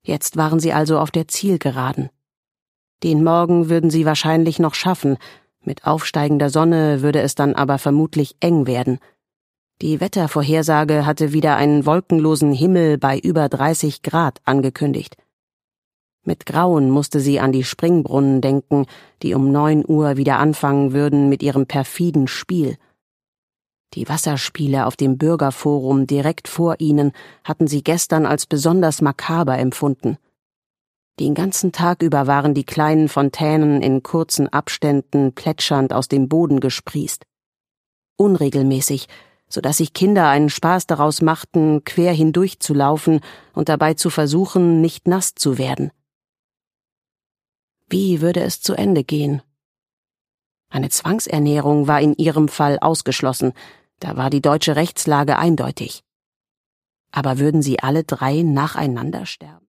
Jetzt waren sie also auf der Zielgeraden. Den Morgen würden sie wahrscheinlich noch schaffen, mit aufsteigender Sonne würde es dann aber vermutlich eng werden. Die Wettervorhersage hatte wieder einen wolkenlosen Himmel bei über 30 Grad angekündigt. Mit Grauen musste sie an die Springbrunnen denken, die um 9 Uhr wieder anfangen würden mit ihrem perfiden Spiel. Die Wasserspiele auf dem Bürgerforum direkt vor ihnen hatten sie gestern als besonders makaber empfunden. Den ganzen Tag über waren die kleinen Fontänen in kurzen Abständen plätschernd aus dem Boden gesprießt. Unregelmäßig, so dass sich Kinder einen Spaß daraus machten, quer hindurch zu laufen und dabei zu versuchen, nicht nass zu werden. Wie würde es zu Ende gehen? Eine Zwangsernährung war in ihrem Fall ausgeschlossen, da war die deutsche Rechtslage eindeutig. Aber würden sie alle 3 nacheinander sterben?